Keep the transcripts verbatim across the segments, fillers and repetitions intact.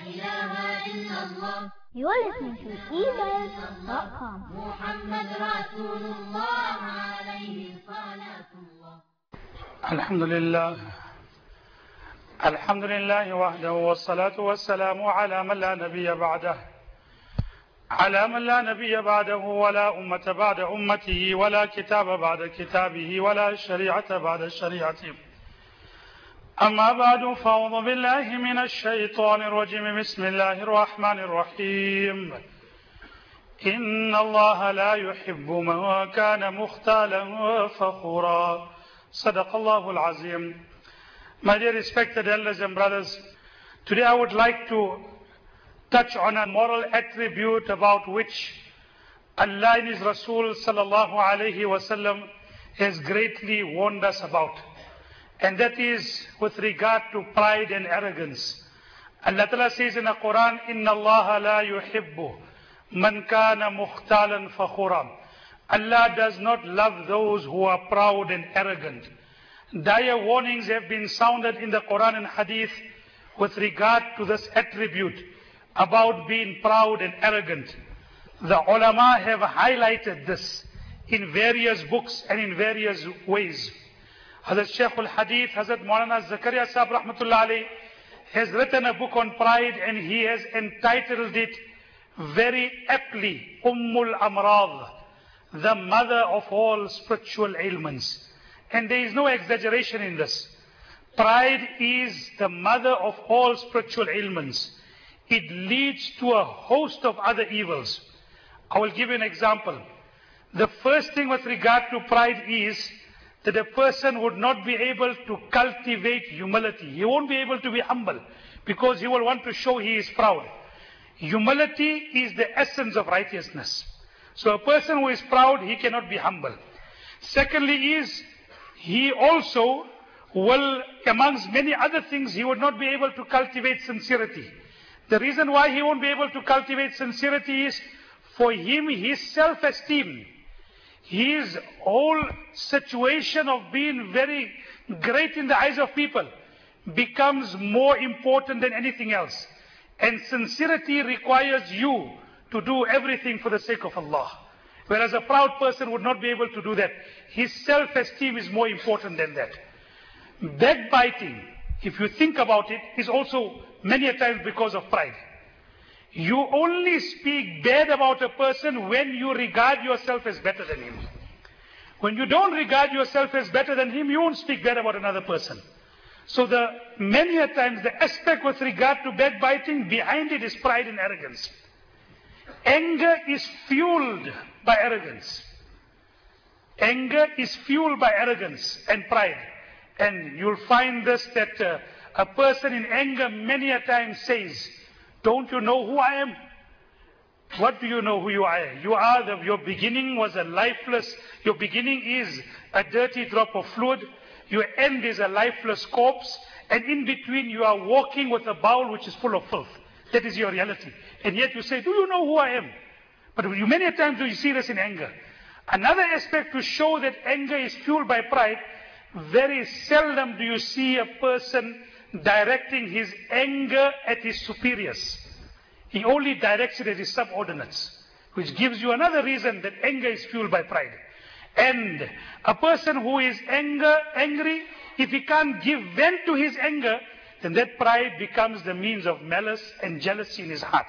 إله إلا الله. You are listening to e mail dot com. محمد رسول الله عليه صلاة الله. الحمد لله الحمد لله وحده والصلاة والسلام على من لا نبي بعده على من لا نبي بعده ولا أمة بعد أمته ولا كتاب بعد كتابه ولا شريعة بعد شريعته. أما بعد فأعوذ بالله من الشيطان الرجيم. بسم الله الرحمن الرحيم. إن الله لا يحب من كان مختالا فخورا. صدق الله العظيم. My dear respected elders and brothers, today I would like to touch on a moral attribute about which Allah and His Rasul sallallahu alayhi wasallam has greatly warned us about. And that is with regard to pride and arrogance. Allah Ta'ala says in the Quran, إِنَّ اللَّهَ لَا يُحِبُّ مَنْ كَانَ مُخْتَالًا فَخُورًا. Allah does not love those who are proud and arrogant. Dire warnings have been sounded in the Quran and Hadith with regard to this attribute about being proud and arrogant. The ulama have highlighted this in various books and in various ways. Hazrat Shaykh al-Hadith, Hazrat Maulana Zakaria Sahib Rahmatullah Alayh has written a book on pride, and he has entitled it very aptly, Ummul Amrad, the mother of all spiritual ailments. And there is no exaggeration in this. Pride is the mother of all spiritual ailments. It leads to a host of other evils. I will give you an example. The first thing with regard to pride is that a person would not be able to cultivate humility. He won't be able to be humble because he will want to show he is proud. Humility is the essence of righteousness. So a person who is proud, he cannot be humble. Secondly is, he also will, amongst many other things, he would not be able to cultivate sincerity. The reason why he won't be able to cultivate sincerity is, for him, his self-esteem, his whole situation of being very great in the eyes of people becomes more important than anything else. And sincerity requires you to do everything for the sake of Allah. Whereas a proud person would not be able to do that. His self-esteem is more important than that. Backbiting, if you think about it, is also many a times because of pride. You only speak bad about a person when you regard yourself as better than him. When you don't regard yourself as better than him, you won't speak bad about another person. So the many a times the aspect with regard to backbiting, behind it is pride and arrogance. Anger is fueled by arrogance. Anger is fueled by arrogance and pride. And you'll find this, that uh, a person in anger many a time says, don't you know who I am? What do you know who you are? You are, the, your beginning was a lifeless, your beginning is a dirty drop of fluid, your end is a lifeless corpse, and in between you are walking with a bowl which is full of filth. That is your reality. And yet you say, do you know who I am? But you, many times do you see this in anger. Another aspect to show that anger is fueled by pride, very seldom do you see a person directing his anger at his superiors. He only directs it at his subordinates, which gives you another reason that anger is fueled by pride. And a person who is anger, angry, if he can't give vent to his anger, then that pride becomes the means of malice and jealousy in his heart.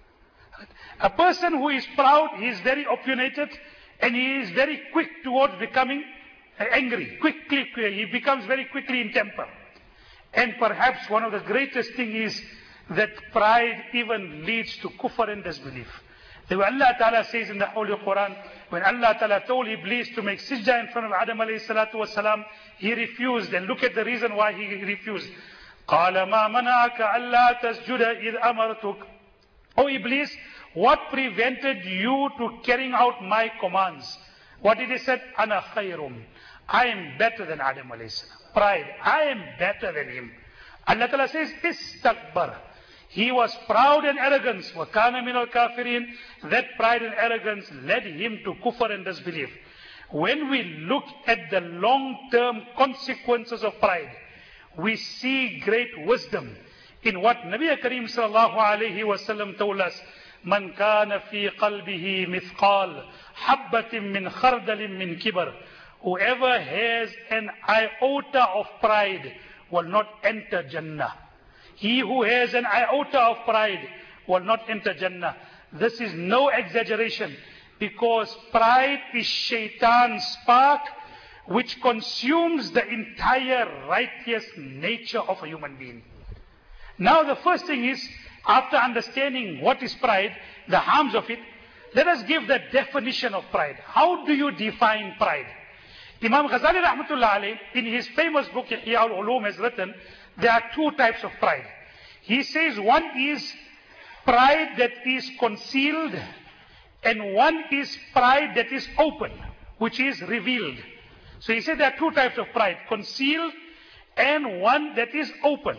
A person who is proud, he is very opinionated, and he is very quick towards becoming angry. Quickly, he becomes very quickly in temper. And perhaps one of the greatest things is that pride even leads to kufr and disbelief. When Allah Ta'ala says in the Holy Quran, when Allah Ta'ala told Iblis to make sijda in front of Adam alayhi salatu wasalam, he refused. And look at the reason why he refused. قَالَ مَا مَنَعَكَ أَلَّا تَسْجُدَ إِذْ أَمَرْتُكَ. O Iblis, what prevented you to carrying out my commands? What did he say? أَنَا خَيْرٌ. I am better than Adam alayhi salam. Pride. I am better than him. Allah Ta'ala says, istakbar. He was proud and arrogant. وَكَانَ مِنَ الْكَافِرِينَ. That pride and arrogance led him to kufr and disbelief. When we look at the long-term consequences of pride, we see great wisdom in what Nabi Kareem sallallahu alayhi wa sallam told us. Man kana fi qalbihi mithqal habbatin min khardalin min kibar. Whoever has an iota of pride will not enter Jannah. He who has an iota of pride will not enter Jannah. This is no exaggeration, because pride is Shaitan's spark which consumes the entire righteous nature of a human being. Now the first thing is, after understanding what is pride, the harms of it, let us give the definition of pride. How do you define pride? Imam Ghazali rahmatullah alayh, in his famous book Ihya al-Ulum, has written, there are two types of pride. He says one is pride that is concealed, and one is pride that is open, which is revealed. So he said there are two types of pride, concealed and one that is open.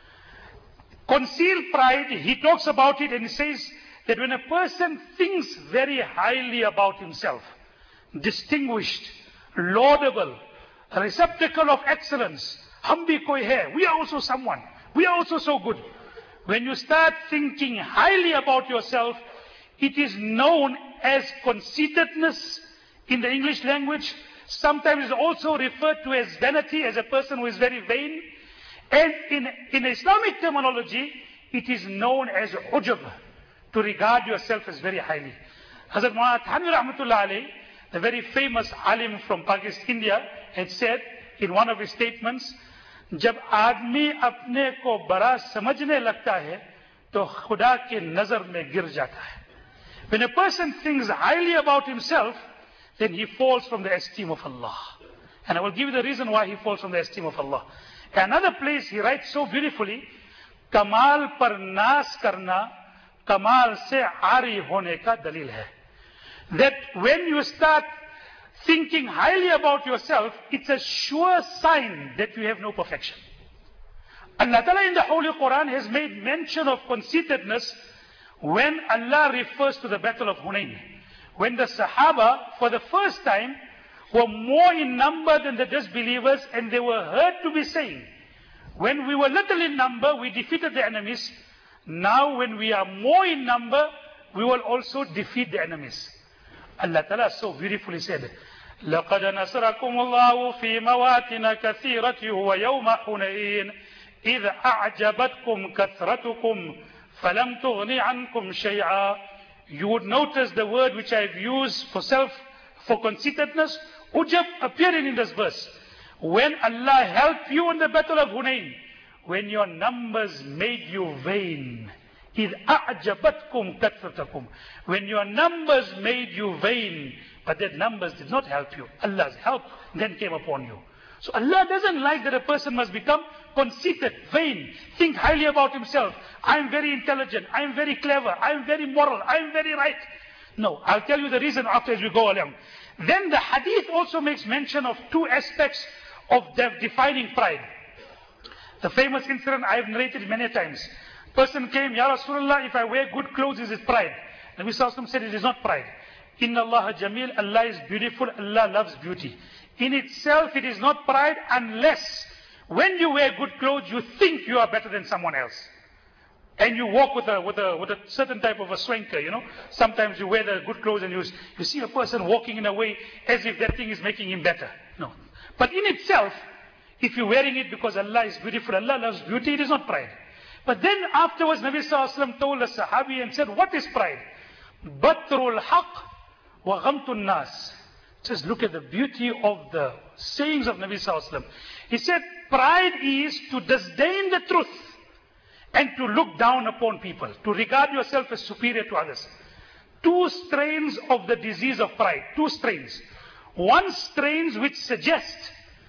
Concealed pride, he talks about it and he says that when a person thinks very highly about himself, distinguished, laudable, a receptacle of excellence, hum bhi koi hai, we are also someone, we are also so good. When you start thinking highly about yourself, it is known as conceitedness in the English language. Sometimes also referred to as vanity, as a person who is very vain. And in, in Islamic terminology, it is known as ujub, to regard yourself as very highly. Hazrat Maulana Thanvi rahmatullah alayhi, the very famous alim from Pakistan, India, had said in one of his statements, जब आदमी अपने को बड़ा समझने लगता है तो खुदा के नजर में गिर जाता है. When a person thinks highly about himself, then he falls from the esteem of Allah. And I will give you the reason why he falls from the esteem of Allah. Another place he writes so beautifully, कमाल पर नास करना कमाल से आरी होने का दलील है. That when you start thinking highly about yourself, it's a sure sign that you have no perfection. Allah Ta'ala in the Holy Quran has made mention of conceitedness when Allah refers to the Battle of Hunayn. When the Sahaba, for the first time, were more in number than the disbelievers, and they were heard to be saying, when we were little in number, we defeated the enemies. Now when we are more in number, we will also defeat the enemies. Allah Ta'ala so beautifully said, لَقَدْ نَصَرَكُمُ اللَّهُ فِي مَوَاتِنَ كَثِيرَةٍ وَيَوْمَ حُنَيْنٍ إِذْ أَعْجَبَتْكُمْ كَثْرَتُكُمْ فَلَمْ تُغْنِ عَنْكُمْ شَيْئًا. You would notice the word which I have used for self, for conceitedness, ujab, appearing in this verse. When Allah helped you in the battle of Hunayn, when your numbers made you vain, إِذْ أَعْجَبَتْكُمْ كَثْرَتَكُمْ. When your numbers made you vain, but that numbers did not help you. Allah's help then came upon you. So Allah doesn't like that a person must become conceited, vain, think highly about himself. I am very intelligent, I am very clever, I am very moral, I am very right. No, I'll tell you the reason after as we go along. Then the hadith also makes mention of two aspects of the defining pride. The famous incident I have narrated many times. Person came, Ya Rasulullah, if I wear good clothes, is it pride? Nabi Sallallahu Alaihi Wasallam said it is not pride. Inna Allah Jameel, Allah is beautiful, Allah loves beauty. In itself, it is not pride unless when you wear good clothes, you think you are better than someone else. And you walk with a, with a, with a certain type of a swanker, you know. Sometimes you wear the good clothes and you, you see a person walking in a way as if that thing is making him better. No. But in itself, if you're wearing it because Allah is beautiful, Allah loves beauty, it is not pride. But then afterwards, Nabi Sallallahu Alaihi Wasallam told the Sahabi and said, what is pride? Batrul haq wa ghamtun nas. Just look at the beauty of the sayings of Nabi Sallallahu Alaihi Wasallam. He said, pride is to disdain the truth and to look down upon people, to regard yourself as superior to others. Two strains of the disease of pride, two strains. One strain which suggests,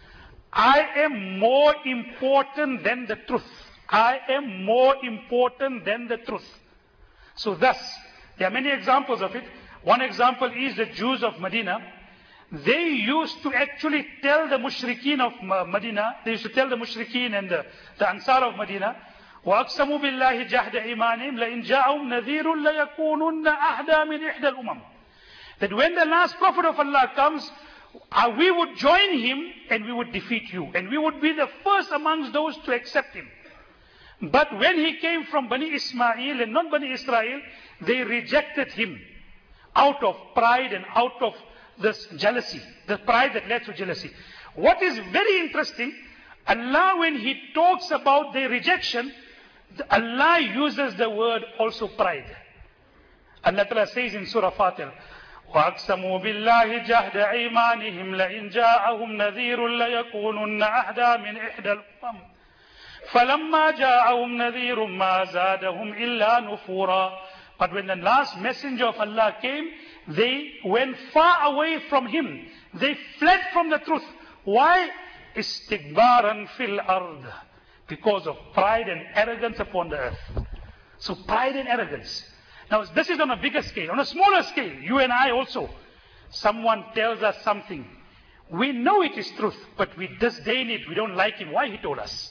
I am more important than the truth. I am more important than the truth. So thus, there are many examples of it. One example is the Jews of Medina. They used to actually tell the mushrikeen of Medina, they used to tell the mushrikeen and the, the Ansar of Medina, وَأَقْسَمُوا بِاللَّهِ جَهْدَ إِيمَانِهِمْ لَإِنْ جَاءَهُمْ نَذِيرٌ لَيَكُونُنَّ أَهْدَى مِنْ إِحْدَى الْأُمَمِ. That when the last prophet of Allah comes, uh, we would join him and we would defeat you. And we would be the first amongst those to accept him. But when he came from Bani Ismail and not Bani Israel, they rejected him out of pride and out of this jealousy, the pride that led to jealousy. What is very interesting, Allah, when He talks about their rejection, Allah uses the word also pride. Allah Ta'ala says in Surah Fatir, وَأَقْسَمُوا بِاللَّهِ جَهْدَ أَيْمَانِهِمْ لَإِنْ جَاءَهُمْ نَذِيرٌ لَيَكُونُنَّ أَهْدَى مِنْ إِحْدَى الْأُمَمِ فَلَمَّا جَاءَهُمْ نَذِيرٌ مَا زَادَهُمْ إِلَّا نُفُورًا. But when the last messenger of Allah came, they went far away from him. They fled from the truth. Why? Istikbaran fil ard. Because of pride and arrogance upon the earth. So pride and arrogance. Now this is on a bigger scale. On a smaller scale, you and I also. Someone tells us something. We know it is truth, but we disdain it. We don't like him. Why he told us?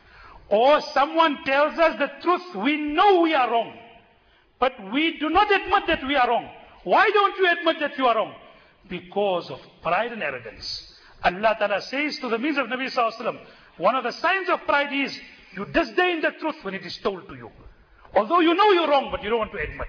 Or someone tells us the truth. We know we are wrong. But we do not admit that we are wrong. Why don't you admit that you are wrong? Because of pride and arrogance. Allah Ta'ala says to the means of Nabi Sallallahu Alaihi Wasallam, one of the signs of pride is you disdain the truth when it is told to you. Although you know you're wrong, but you don't want to admit.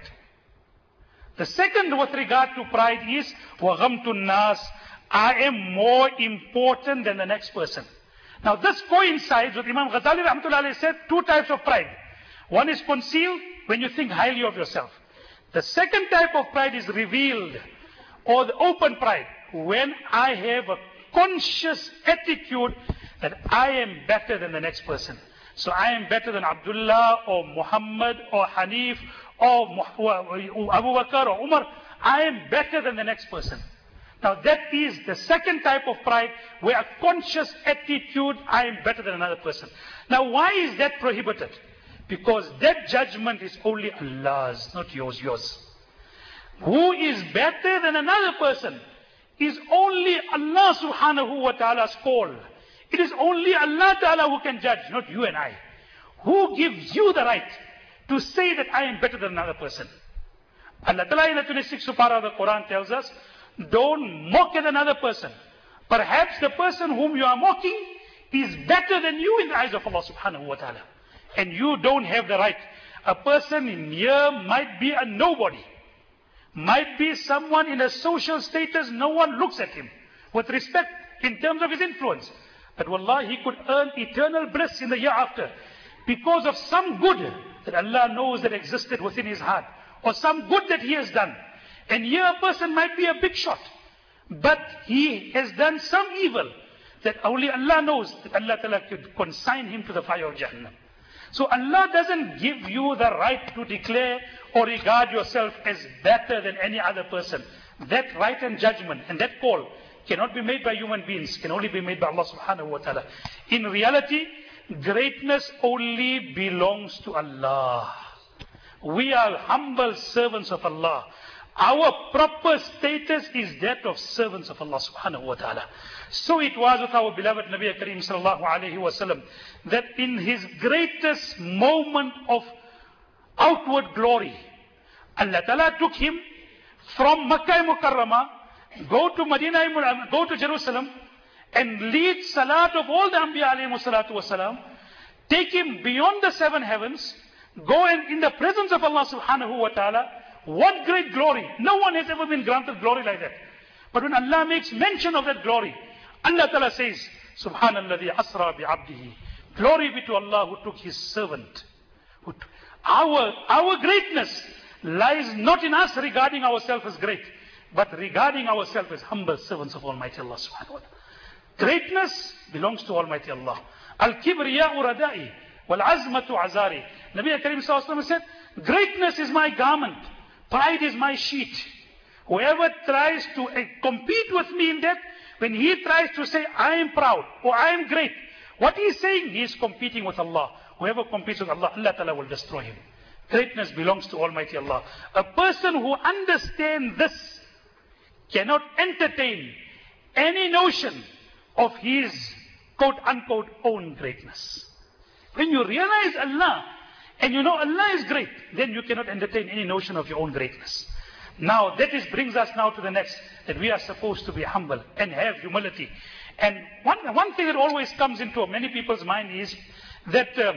The second with regard to pride is وَغَمْتُ النَّاسِ. I am more important than the next person. Now this coincides with Imam Ghazali Rahmatullah Alayhi said two types of pride. One is concealed, when you think highly of yourself. The second type of pride is revealed, or the open pride, when I have a conscious attitude that I am better than the next person. So I am better than Abdullah or Muhammad or Hanif or Abu Bakr or Umar. I am better than the next person. Now that is the second type of pride, where a conscious attitude, I am better than another person. Now why is that prohibited? Because that judgment is only Allah's, not yours, yours. Who is better than another person is only Allah subhanahu wa ta'ala's call. It is only Allah ta'ala who can judge, not you and I. Who gives you the right to say that I am better than another person? Allah ta'ala in the twenty-sixth parah of the Quran tells us, don't mock at another person. Perhaps the person whom you are mocking is better than you in the eyes of Allah subhanahu wa ta'ala. And you don't have the right. A person in here might be a nobody. Might be someone in a social status, no one looks at him with respect in terms of his influence. But wallah, he could earn eternal bliss in the year after because of some good that Allah knows that existed within his heart, or some good that he has done. And here a person might be a big shot, but he has done some evil that only Allah knows that Allah Ta'ala could consign him to the fire of Jahannam. So Allah doesn't give you the right to declare or regard yourself as better than any other person. That right and judgment and that call cannot be made by human beings, can only be made by Allah subhanahu wa ta'ala. In reality, greatness only belongs to Allah. We are humble servants of Allah. Our proper status is that of servants of Allah subhanahu wa ta'ala. So it was with our beloved Nabi Kareem sallallahu alayhi wa sallam, that in his greatest moment of outward glory, Allah ta'ala took him from Makkah Mukarramah, go to Medina, go to Jerusalem, and lead salat of all the Anbiya alayhi salatu wa salam, take him beyond the seven heavens, go and in the presence of Allah subhanahu wa ta'ala. What great glory. No one has ever been granted glory like that. But when Allah makes mention of that glory, Allah Ta'ala says, Subhanalladhi asra bi'abdihi. Glory be to Allah who took his servant. Who t- our, our greatness lies not in us regarding ourselves as great, but regarding ourselves as humble servants of Almighty Allah subhanahu wa ta'ala. Greatness belongs to Almighty Allah. Al-kibriya'u radai wal-azmatu azari. Nabi Kareem sallallahu alayhi wa sallam said, greatness is my garment. Pride is my sheet. Whoever tries to uh, compete with me in that, when he tries to say, I am proud or I am great, what he is saying, he is competing with Allah. Whoever competes with Allah, Allah Ta'ala will destroy him. Greatness belongs to Almighty Allah. A person who understands this cannot entertain any notion of his quote unquote own greatness. When you realize Allah, and you know Allah is great, then you cannot entertain any notion of your own greatness. Now that is brings us now to the next, that we are supposed to be humble and have humility. And one, one thing that always comes into many people's mind is that uh,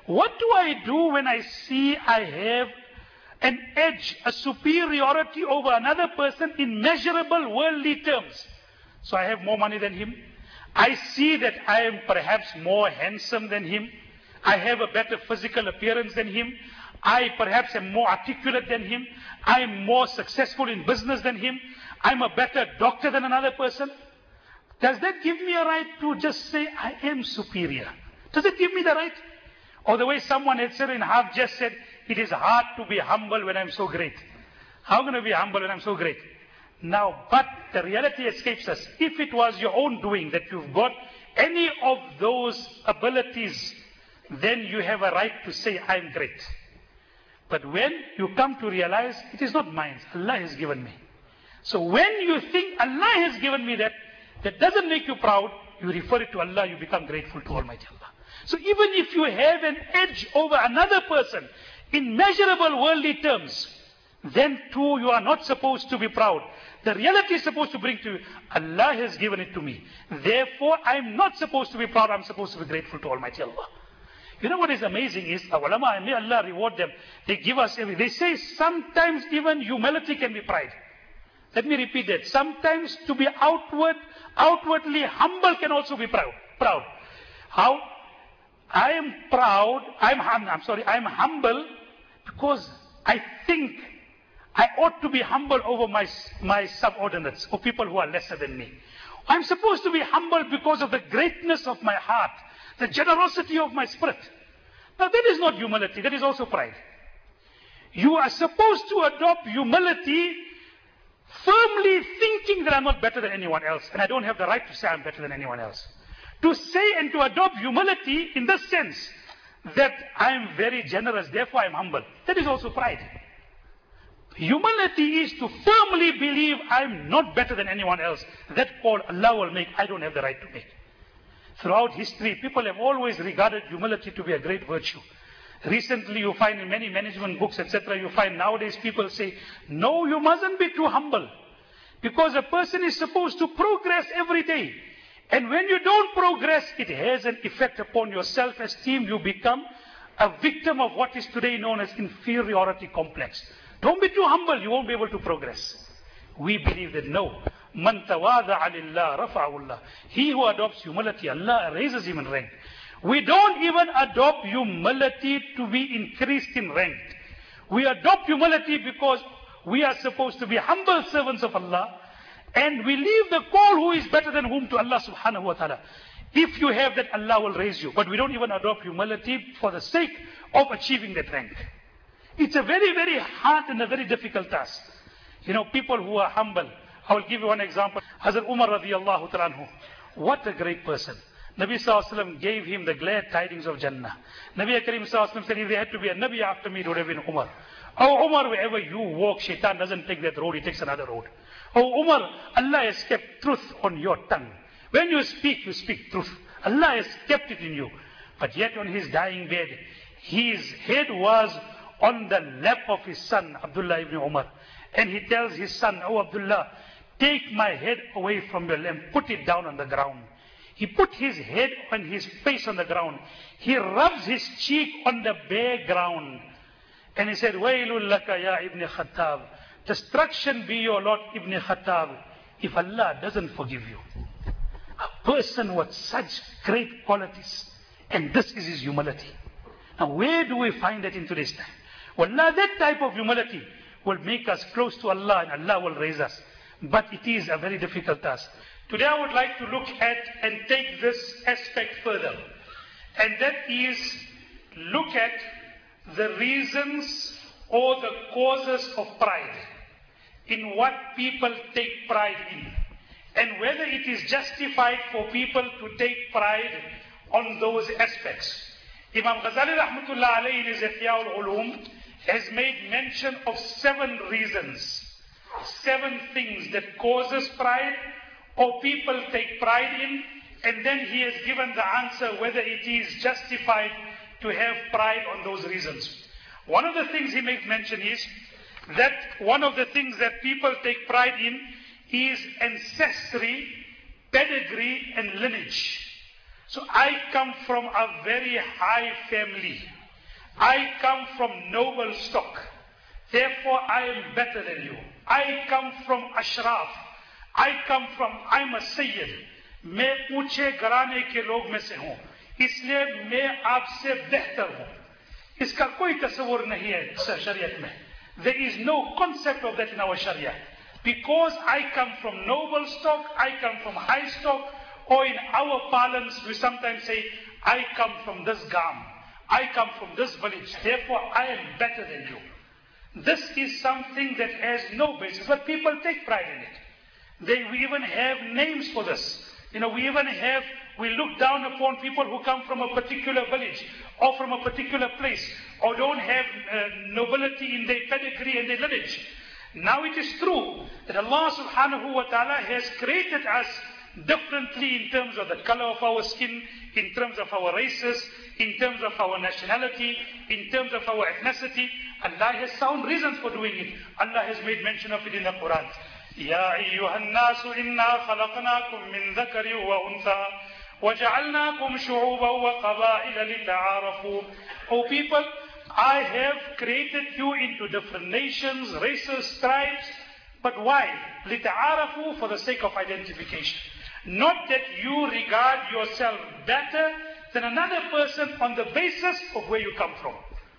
What do I do when I see I have an edge, a superiority over another person in measurable worldly terms? So I have more money than him. I see that I am perhaps more handsome than him. I have a better physical appearance than him. I perhaps am more articulate than him. I am more successful in business than him. I'm a better doctor than another person. Does that give me a right to just say I am superior? Does it give me the right? Or the way someone had said in half just said, it is hard to be humble when I'm so great. How can I be humble when I'm so great? Now, but the reality escapes us. If it was your own doing that you've got any of those abilities, then you have a right to say, I'm great. But when you come to realize, it is not mine, Allah has given me. So when you think Allah has given me that, that doesn't make you proud, you refer it to Allah, you become grateful to Almighty Allah. So even if you have an edge over another person in measurable worldly terms, then too you are not supposed to be proud. The reality is supposed to bring to you, Allah has given it to me. Therefore, I am not supposed to be proud, I am supposed to be grateful to Almighty Allah. You know what is amazing is, our ulama, and may Allah reward them, they give us everything. They say sometimes even humility can be pride. Let me repeat that. Sometimes to be outward, outwardly humble can also be proud. Proud. How? I am proud, I'm, I'm sorry, I'm humble because I think I ought to be humble over my, my subordinates or people who are lesser than me. I'm supposed to be humble because of the greatness of my heart, the generosity of my spirit. Now that is not humility, that is also pride. You are supposed to adopt humility firmly thinking that I'm not better than anyone else and I don't have the right to say I'm better than anyone else. To say and to adopt humility in the sense that I am very generous, therefore I am humble. That is also pride. Humility is to firmly believe I am not better than anyone else. That call Allah will make, I don't have the right to make. Throughout history, people have always regarded humility to be a great virtue. Recently, you find in many management books, et cetera, you find nowadays people say, no, you mustn't be too humble. Because a person is supposed to progress every day. And when you don't progress, it has an effect upon your self-esteem. You become a victim of what is today known as inferiority complex. Don't be too humble, you won't be able to progress. We believe that no. Man tawada'a lillah rafa'ahullah. He who adopts humility, Allah raises him in rank. We don't even adopt humility to be increased in rank. We adopt humility because we are supposed to be humble servants of Allah. And we leave the call who is better than whom to Allah subhanahu wa ta'ala. If you have that, Allah will raise you. But we don't even adopt humility for the sake of achieving that rank. It's a very, very hard and a very difficult task. You know, people who are humble. I will give you one example. Hazrat Umar radiallahu ta'ala anhu. What a great person. Nabi sallallahu alayhi wa sallam gave him the glad tidings of Jannah. Nabi Karim sallallahu alayhi wa sallam said, if there had to be a Nabi after me, it would have been Umar. Oh Umar, wherever you walk, shaitan doesn't take that road, he takes another road. Oh Umar, Allah has kept truth on your tongue. When you speak, you speak truth. Allah has kept it in you. But yet on his dying bed, his head was on the lap of his son, Abdullah ibn Umar. And he tells his son, oh Abdullah, take my head away from your lap, put it down on the ground. He put his head and his face on the ground. He rubs his cheek on the bare ground. And he said, Wailul laka ya Ibn Khattab. Destruction be your Lord Ibn Khattab, if Allah doesn't forgive you. A person with such great qualities, and this is his humility. Now where do we find that in today's time? Well, now that type of humility will make us close to Allah and Allah will raise us. But it is a very difficult task. Today I would like to look at and take this aspect further. And that is, look at the reasons or the causes of pride. In what people take pride in. And whether it is justified for people to take pride on those aspects. Imam Ghazali rahmatullah alayhi in his Ihya al-Ulum has made mention of seven reasons. Seven things that causes pride or people take pride in. And then he has given the answer whether it is justified to have pride on those reasons. One of the things he makes mention is that one of the things that people take pride in is ancestry, pedigree and lineage. So I come from a very high family. I come from noble stock, therefore I am better than you. I come from ashraf, I come from, I'm a sayyid, मैं ऊंचे घराने के लोग में से हूं, इसलिए मैं आपसे बेहतर हूं. इसका कोई तस्वुर नहीं है शरीयत में. There is no concept of that in our Sharia. Because I come from noble stock, I come from high stock, or in our parlance we sometimes say, I come from this gam, I come from this village, therefore I am better than you. This is something that has no basis, but people take pride in it. They, we even have names for this. You know, we even have, we look down upon people who come from a particular village or from a particular place or don't have uh, nobility in their pedigree and their lineage. Now it is true that Allah subhanahu wa ta'ala has created us differently in terms of the color of our skin, in terms of our races, in terms of our nationality, in terms of our ethnicity. Allah has sound reasons for doing it. Allah has made mention of it in the Quran. يا أيها الناس إنا خلقناكم من ذكر وأنثى وجعلناكم شعوبا وقبائل لتعارفوا. O people, I have created you into different nations, races, tribes. But why? لتعارفوا, for the sake of identification. Not that you regard yourself better than another person on the basis of where you come from.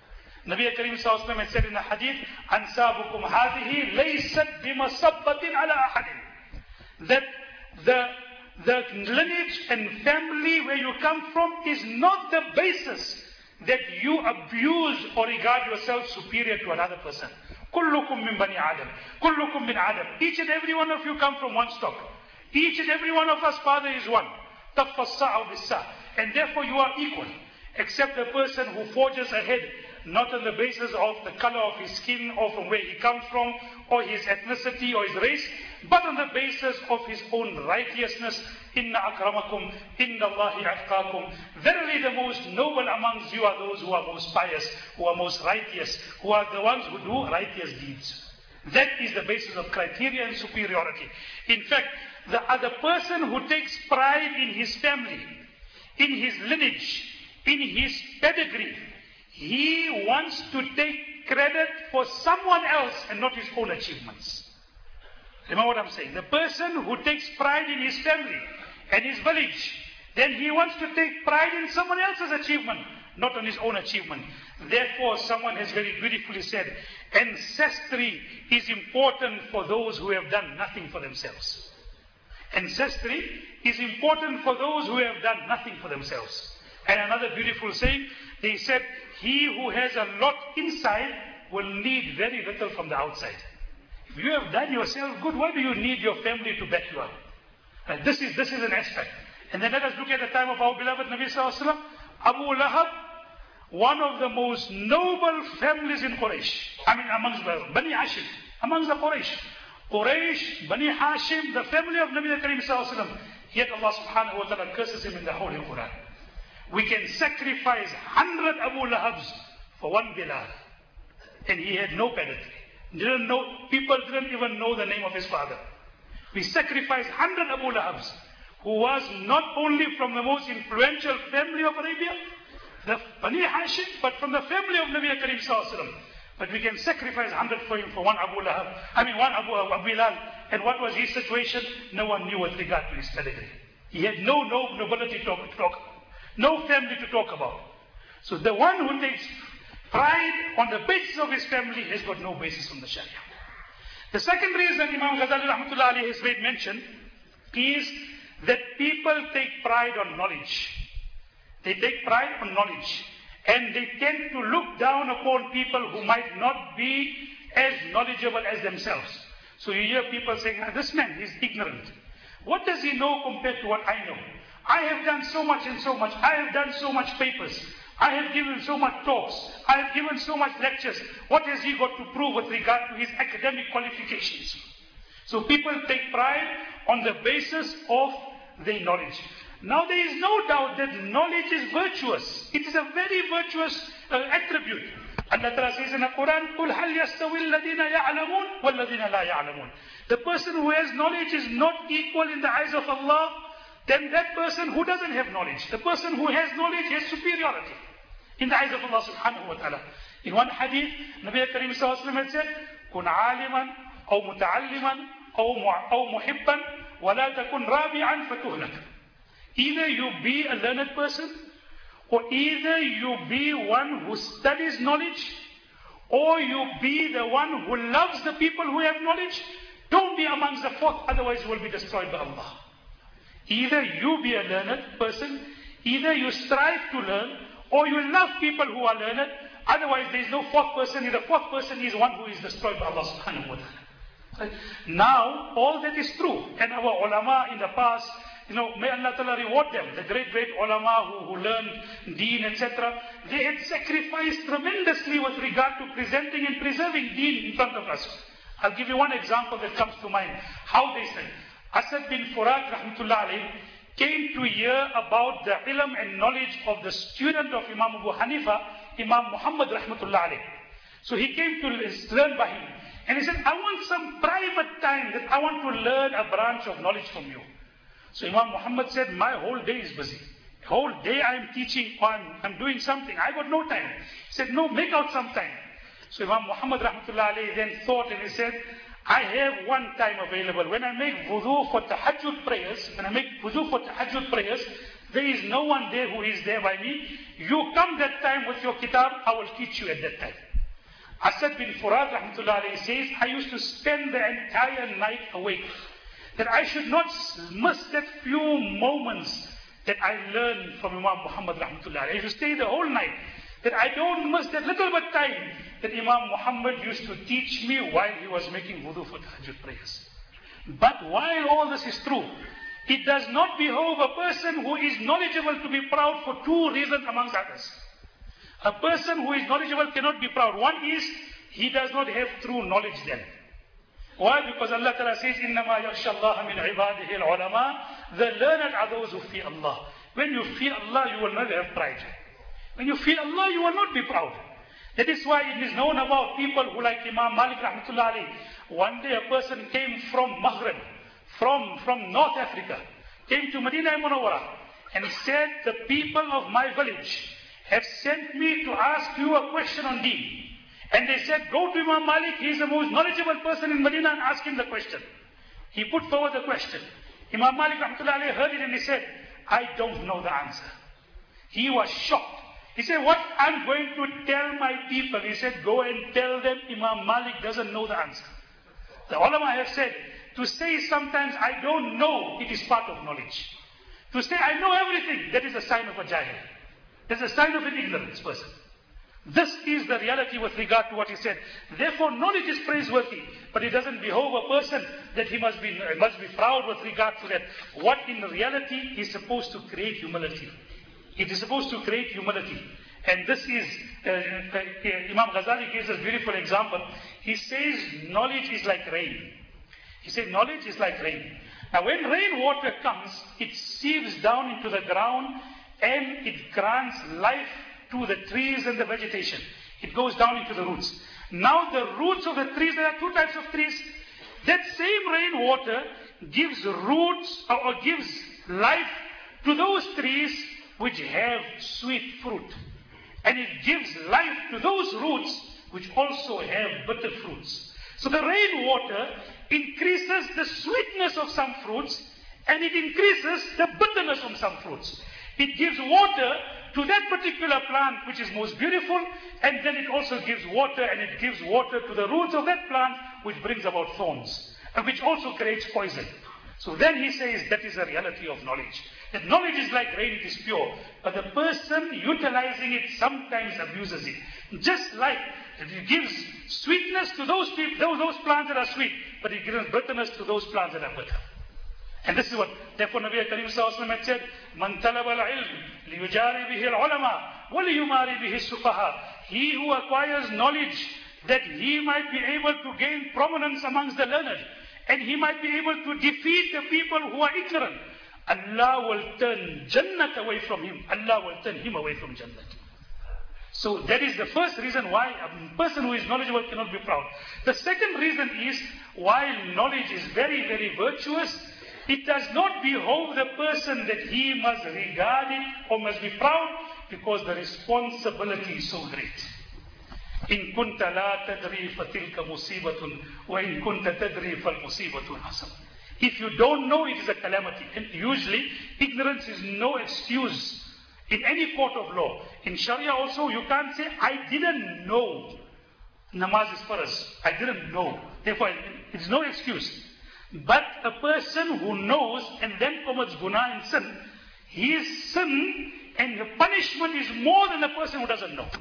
Nabi Karim sallallahu alaihi wasallam has said in the hadith, "Ansabukum hadihi laysat bimasabbatin ala ahadin." That the the lineage and family where you come from is not the basis that you abuse or regard yourself superior to another person. Kullukum min bani Adam. Kullukum min Adam. Each and every one of you come from one stock. Each and every one of us, father is one. Tafassa'u bis-sa. And therefore you are equal. Except the person who forges ahead, not on the basis of the color of his skin or from where he comes from or his ethnicity or his race, but on the basis of his own righteousness. Inna akramakum, inna Allahi atqakum. Verily the most noble amongst you are those who are most pious, who are most righteous, who are the ones who do righteous deeds. That is the basis of criteria and superiority. In fact, the other person who takes pride in his family, in his lineage, in his pedigree, he wants to take credit for someone else and not his own achievements. Remember what I'm saying? The person who takes pride in his family and his village, then he wants to take pride in someone else's achievement, not on his own achievement. Therefore, someone has very beautifully said, ancestry is important for those who have done nothing for themselves. Ancestry is important for those who have done nothing for themselves. And another beautiful saying, they said, he who has a lot inside will need very little from the outside. If you have done yourself good, why do you need your family to back you up? And this is this is an aspect. And then let us look at the time of our beloved Nabi Sallallahu Alaihi Wasallam. Abu Lahab, one of the most noble families in Quraysh. I mean amongst the Bani Hashim, amongst the Quraysh. Quraysh, Bani Hashim, the family of Nabi Karim Sallallahu Alaihi Wasallam. Yet Allah subhanahu wa ta'ala curses him in the Holy Quran. We can sacrifice hundred Abu Lahabs for one Bilal. And he had no pedigree. Didn't know, people didn't even know the name of his father. We sacrificed hundred Abu Lahabs, who was not only from the most influential family of Arabia, the Bani Hashim, but from the family of Nabi Karim Sallallahu Alaihi Wasallam. But we can sacrifice hundred for him for one Abu Lahab. I mean one Abu, Abu Bilal. And what was his situation? No one knew with regard to his pedigree. He had no, no nobility to talk, to talk about. No family to talk about. So the one who takes pride on the basis of his family has got no basis from the Sharia. The second reason Imam Ghazali Rahmatullah Ali has made mention is that people take pride on knowledge. They take pride on knowledge. And they tend to look down upon people who might not be as knowledgeable as themselves. So you hear people saying, this man is ignorant. What does he know compared to what I know? I have done so much and so much. I have done so much papers. I have given so much talks. I have given so much lectures. What has he got to prove with regard to his academic qualifications? So people take pride on the basis of their knowledge. Now there is no doubt that knowledge is virtuous. It is a very virtuous uh, attribute. Allah Ta'ala says in the Quran, قُلْ هَلْ يَسْتَوِي الَّذِينَ يَعْلَمُونَ وَالَّذِينَ لَا يَعْلَمُونَ. The person who has knowledge is not equal in the eyes of Allah. Then that person who doesn't have knowledge, the person who has knowledge has superiority. in the eyes of Allah subhanahu wa ta'ala. In one hadith, Nabi Karim sallallahu alayhi wa sallam had said, كن عالما أو متعلما أو أو محبا ولا تكن رابعا فتهلك. Either you be a learned person, or either you be one who studies knowledge, or you be the one who loves the people who have knowledge. Don't be amongst the fourth, otherwise you will be destroyed by Allah. Either you be a learned person, either you strive to learn, or you love people who are learned, otherwise there is no fourth person. The fourth person is one who is destroyed by Allah subhanahu wa ta'ala. Now, all that is true, and our ulama in the past, you know, may Allah Ta'ala reward them, the great, great ulama who, who learned deen, et cetera. They had sacrificed tremendously with regard to presenting and preserving deen in front of us. I'll give you one example that comes to mind. How they said, Asad bin Furat, rahmatullah alayhi, came to hear about the ilm and knowledge of the student of Imam Abu Hanifa, Imam Muhammad, rahmatullah alayhi. So he came to learn by him. And he said, I want some private time that I want to learn a branch of knowledge from you. So Imam Muhammad said, my whole day is busy. The whole day I am teaching, or I'm, I'm doing something. I got no time. He said, no, make out some time. So Imam Muhammad rahmatullah alayhi then thought and he said, I have one time available. When I make wudu for tahajjud prayers, when I make wudu for tahajjud prayers, there is no one there who is there by me. You come that time with your kitab, I will teach you at that time. Asad bin Furat rahmatullah alayhi says, I used to spend the entire night awake, that I should not miss that few moments that I learned from Imam Muhammad rahmatullah alayhi. I used to stay the whole night, that I don't miss that little bit time that Imam Muhammad used to teach me while he was making wudu for tahajjud prayers. But while all this is true, it does not behove a person who is knowledgeable to be proud for two reasons amongst others. A person who is knowledgeable cannot be proud. One is, he does not have true knowledge then. Why? Because Allah Ta'ala says, إِنَّمَا يَخْشَى اللَّهَ مِنْ عِبَادِهِ الْعُلَمَاءِ. The learned are those who fear Allah. When you fear Allah, you will never have pride. When you fear Allah, you will not be proud. That is why it is known about people who like Imam Malik rahmatullah alayhi. One day a person came from Maghreb, from, from North Africa, came to Medina Munawwara and said, the people of my village have sent me to ask you a question on deen. And they said, go to Imam Malik, he is the most knowledgeable person in Medina, and ask him the question. He put forward the question. Imam Malik rahmatullah alayhi heard it and he said, I don't know the answer. He was shocked. He said, what I'm going to tell my people? He said, go and tell them Imam Malik doesn't know the answer. The ulama have said, to say sometimes I don't know, it is part of knowledge. To say I know everything, that is a sign of a jahil. That is a sign of an ignorance person. This is the reality with regard to what he said. Therefore, knowledge is praiseworthy, but it doesn't behove a person that he must be, must be proud with regard to that. What in reality is supposed to create humility. It is supposed to create humility. And this is, uh, uh, Imam Ghazali gives us a beautiful example. He says knowledge is like rain. He said knowledge is like rain. Now when rainwater comes, it seeps down into the ground and it grants life to the trees and the vegetation. It goes down into the roots. Now the roots of the trees, there are two types of trees. That same rainwater gives roots or, or gives life to those trees which have sweet fruit. And it gives life to those roots which also have bitter fruits. So the rainwater increases the sweetness of some fruits and it increases the bitterness of some fruits. It gives water to that particular plant which is most beautiful, and then it also gives water, and it gives water to the roots of that plant which brings about thorns, and which also creates poison. So then he says that is the reality of knowledge. That knowledge is like rain, it is pure. But the person utilizing it sometimes abuses it. Just like it gives sweetness to those people, those, those plants that are sweet, but it gives bitterness to those plants that are bitter. And this is what, therefore Nabi Karim sallallahu alayhi wa sallam had said, Man talaba al-ilm liyujari bihi al-ulama wa liyumari bihi al-sufaha. He who acquires knowledge that he might be able to gain prominence amongst the learned, and he might be able to defeat the people who are ignorant, Allah will turn Jannat away from him. Allah will turn him away from Jannat. So that is the first reason why a person who is knowledgeable cannot be proud. The second reason is, while knowledge is very, very virtuous, it does not behove the person that he must regard it or must be proud. Because the responsibility is so great. In kunta la tadri fatilka musibatun wa in kunta tadri fal musibatun hasab. If you don't know, it is a calamity. And usually, ignorance is no excuse in any court of law. In Sharia also, you can't say, I didn't know namaz is for us. I didn't know. Therefore, it's no excuse. But a person who knows and then commits guna and sin, his sin and the punishment is more than a person who doesn't know.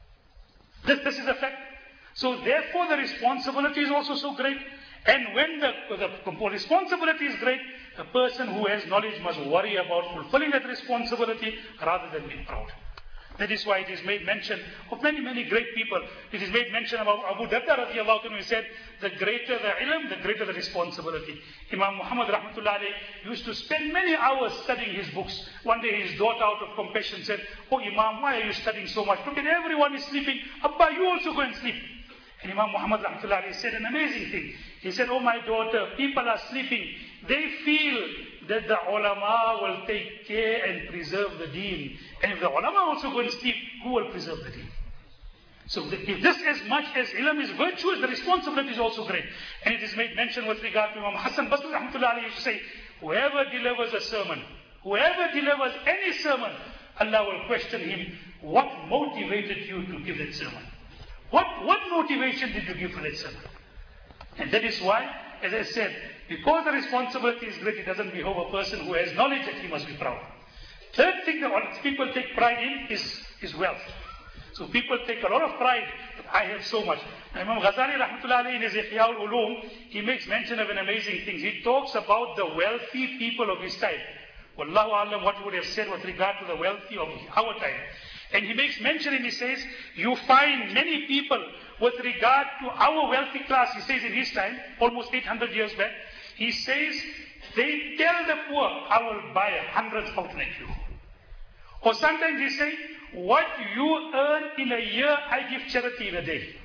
This, this is a fact. So therefore the responsibility is also so great. And when the, the responsibility is great, a person who has knowledge must worry about fulfilling that responsibility rather than being proud. That is why it is made mention of many, many great people. It is made mention about Abu Darda radiallahu anhu, he said, the greater the ilm, the greater the responsibility. Imam Muhammad rahmatullah alayhi used to spend many hours studying his books. One day his daughter out of compassion said, oh Imam, why are you studying so much? Look at everyone is sleeping. Abba, you also go and sleep. And Imam Muhammad rahmatullah alayhi said an amazing thing. He said, oh my daughter, people are sleeping. They feel that the ulama will take care and preserve the deen. And if the ulama also go and sleep, who will preserve the deen? So if this as much as ilm is virtuous, the responsibility is also great. And it is made mention with regard to Imam Hassan Basri rahmatullah alayhi used to say, whoever delivers a sermon, whoever delivers any sermon, Allah will question him, what motivated you to give that sermon? What, what motivation did you give for that sermon? And that is why, as I said, because the responsibility is great, it doesn't behove a person who has knowledge that he must be proud. Third thing that people take pride in is, is wealth. So people take a lot of pride that I have so much. Now, Imam Ghazali rahmatullah alayhi in his Ihya al-Ulum, he makes mention of an amazing thing. He talks about the wealthy people of his time. Wallahu alam, what he would have said with regard to the wealthy of our time. And he makes mention and he says, you find many people with regard to our wealthy class, he says in his time, almost eight hundred years back, he says, they tell the poor, I will buy a hundred thousand like you. Or sometimes they say, what you earn in a year, I give charity in a day.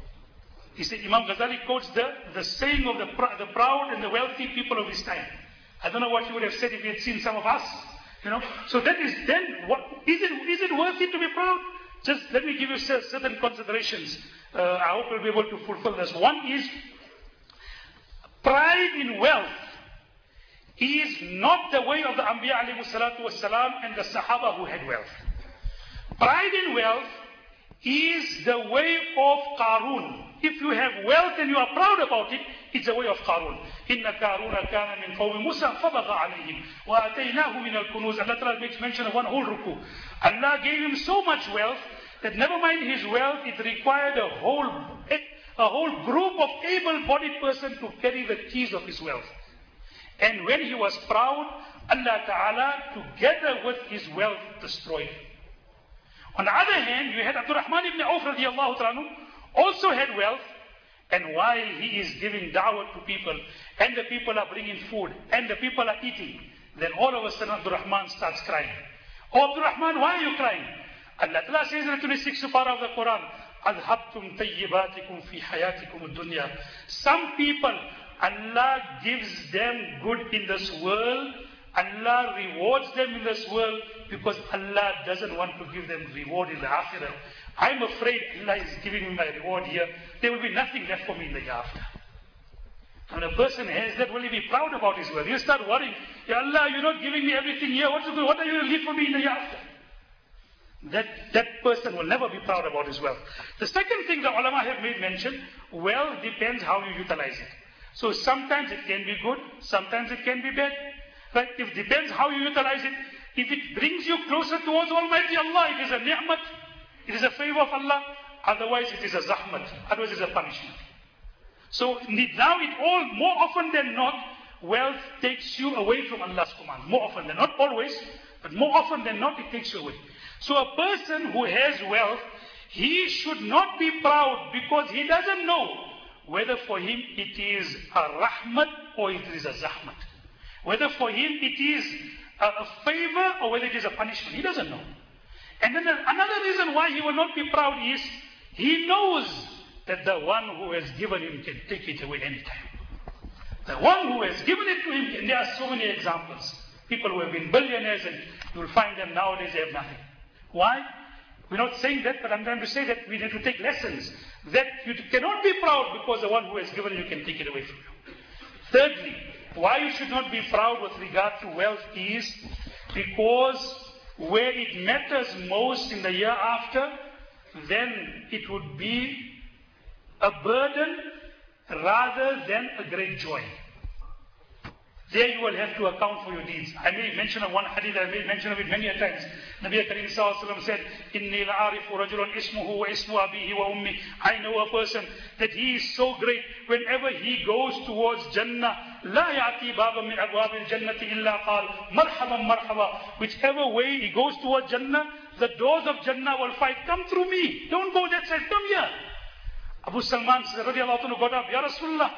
He said, Imam Ghazali quotes the, the saying of the, pr- the proud and the wealthy people of his time. I don't know what he would have said if he had seen some of us. You know, so that is then, what, is it is it worth it to be proud? Just let me give you certain considerations. Uh, I hope we'll be able to fulfill this. One is, pride in wealth is not the way of the Anbiya alayhi salatu wassalam and the Sahaba who had wealth. Pride in wealth is the way of Qarun. If you have wealth and you are proud about it, it's the way of Qarun. Inna Qaruna kana min qawmi Musa fabagha alayhim wa ataynahu min al-kunuz. Allah Ta'ala makes mention of one whole ruku. Allah gave him so much wealth that never mind his wealth, it required a whole a whole group of able-bodied person to carry the keys of his wealth. And when he was proud, Allah Ta'ala, together with his wealth, destroyed him. On the other hand, you had Abdurrahman ibn Auf radiallahu ta'ala, also had wealth, and while he is giving da'wah to people, and the people are bringing food, and the people are eating, then all of a sudden Abdurrahman starts crying. Oh Abdurrahman, why are you crying? Allah Ta'ala says in the twenty-sixth surah of the Quran, أَذْهَبْتُمْ طَيِّبَاتِكُمْ فِي حَيَاتِكُمُ الدُّنْيَا. Some people, Allah gives them good in this world, Allah rewards them in this world because Allah doesn't want to give them reward in the akhirah. I'm afraid Allah is giving me my reward here. There will be nothing left for me in the hereafter. When a person has that, will he be proud about his wealth? He'll start worrying, Ya Allah, you're not giving me everything here. What's good? What are you going to leave for me in the hereafter? That, that person will never be proud about his wealth. The second thing the ulama have made mention, wealth depends how you utilize it. So sometimes it can be good, sometimes it can be bad. Right? It depends how you utilize it. If it brings you closer towards Almighty Allah, it is a ni'mat, it is a favor of Allah. Otherwise it is a zahmat, otherwise it is a punishment. So now it all, more often than not, wealth takes you away from Allah's command. More often than not, always, but more often than not, it takes you away. So a person who has wealth, he should not be proud because he doesn't know whether for him it is a rahmat or it is a zahmat. Whether for him it is a, a favor or whether it is a punishment. He doesn't know. And then another reason why he will not be proud is he knows that the one who has given him can take it away anytime. The one who has given it to him, and there are so many examples. People who have been billionaires and you will find them nowadays they have nothing. Why? We're not saying that, but I'm trying to say that we need to take lessons. That you cannot be proud because the one who has given you can take it away from you. Thirdly, why you should not be proud with regard to wealth is because where it matters most in the year after, then it would be a burden rather than a great joy. There you will have to account for your deeds. I made mention of one hadith, I made mention of it many a times. Nabi Karim Sallallahu Alaihi Wasallam said, Inni la'arifu rajulan ismuhu wa ismu abihi wa ummi. I know a person that he is so great, whenever he goes towards Jannah, la ya'ti baba min abwab al-jannati illa qal, marhaban marhaba. Whichever way he goes towards Jannah, the doors of Jannah will fight, come through me. Don't go that side, come here. Abu Salman radiallahu anhu got up, Ya Rasulullah,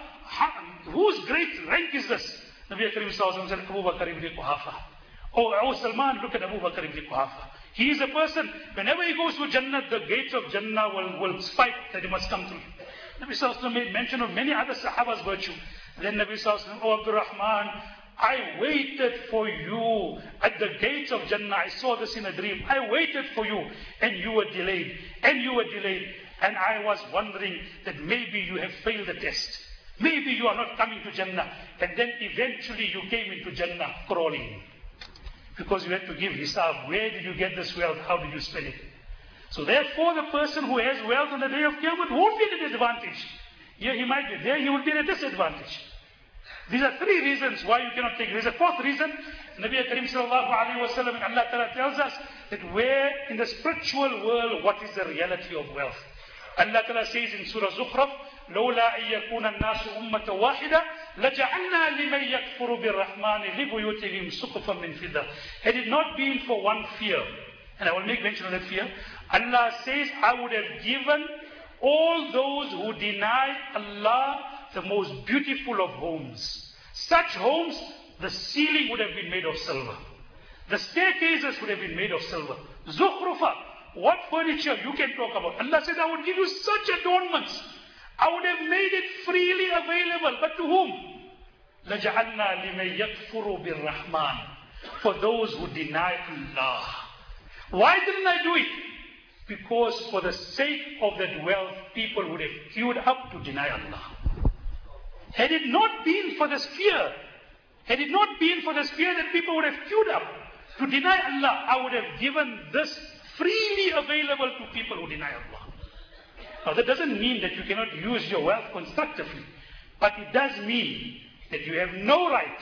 whose great rank is this? Nabi Karim Sallallahu Alaihi Wasallam said, Abu Bakr ibn Quhafa. Oh, oh Salman, look at Abu Bakr ibn Quhafa. He is a person, whenever he goes to Jannah, the gates of Jannah will, will spike that he must come through. Nabi Sallallahu Alaihi Wasallam made mention of many other Sahaba's virtue. Then Nabi Sallallahu Alaihi Wasallam, oh Abdul Rahman, I waited for you at the gates of Jannah. I saw this in a dream. I waited for you and you were delayed. And you were delayed. And I was wondering that maybe you have failed the test. Maybe you are not coming to Jannah. And then eventually you came into Jannah crawling. Because you had to give hisab. Where did you get this wealth? How did you spend it? So therefore the person who has wealth on the day of Qiyamah won't be at a disadvantage. Here he might be. There he will be at a disadvantage. These are three reasons why you cannot take. There is a fourth reason. Nabi Karim Sallallahu Alaihi Wasallam and Allah Ta'ala tells us that where in the spiritual world, what is the reality of wealth? Allah Ta'ala says in Surah Zukhraf, لولا أن يكون الناس أمة واحدة لجعلنا لمن يكفر بالرحمن لبيوتهم سقفا من فضة. Had it not been for one fear, and I will make mention of that fear, Allah says, I would have given all those who deny Allah the most beautiful of homes. Such homes, the ceiling would have been made of silver. The staircases would have been made of silver. Zukhrufa, what furniture you can talk about. Allah says, I would give you such adornments. I would have made it freely available. But to whom? لَجَعَلْنَا لِمَنْ يَكْفُرُ بِالرَّحْمَنِ. For those who deny Allah. Why didn't I do it? Because for the sake of that wealth, people would have queued up to deny Allah. Had it not been for this fear, had it not been for this fear that people would have queued up to deny Allah, I would have given this freely available to people who deny Allah. Now that doesn't mean that you cannot use your wealth constructively, but it does mean that you have no right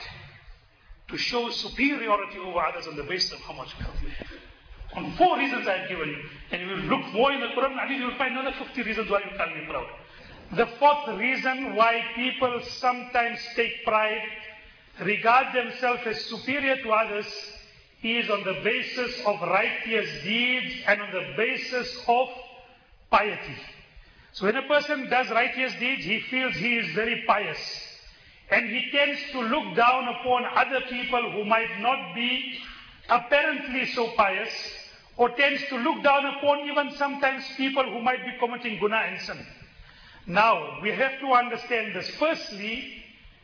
to show superiority over others on the basis of how much wealth you have. On four reasons I have given you, and you will look more in the Quran and Hadith, you will find another fifty reasons why you can't be proud. The fourth reason why people sometimes take pride, regard themselves as superior to others, is on the basis of righteous deeds and on the basis of piety. So when a person does righteous deeds, he feels he is very pious. And he tends to look down upon other people who might not be apparently so pious, or tends to look down upon even sometimes people who might be committing guna and sin. Now, we have to understand this. Firstly,